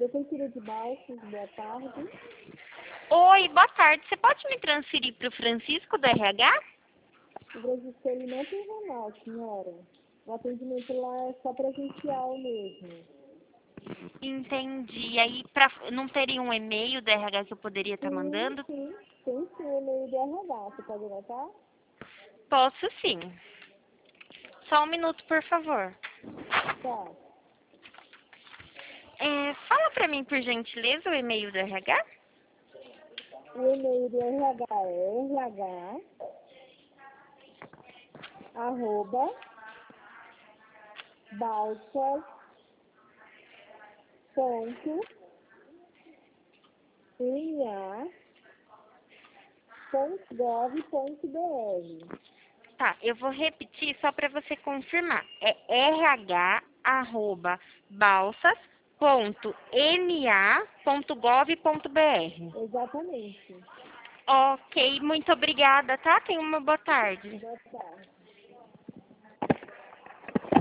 Prefeitura de Balsas, boa tarde. Oi, boa tarde. Você pode me transferir para o Francisco do RH? O Francisco ele não tem jornal, senhora. O atendimento lá é só presencial mesmo. Entendi. Aí não teria um e-mail do RH que eu poderia estar mandando? Sim. Tem sim o e-mail do RH. Você pode anotar? Posso sim. Só um minuto, por favor. Tá. Fala para mim, por gentileza, o e-mail do RH? O e-mail do RH é RH arroba balsas.ma.gov.br. Tá, eu vou repetir só para você confirmar. É rh@balsas.ma.gov.br. Exatamente. Ok, muito obrigada, tá? Tenha uma boa tarde. Boa tarde.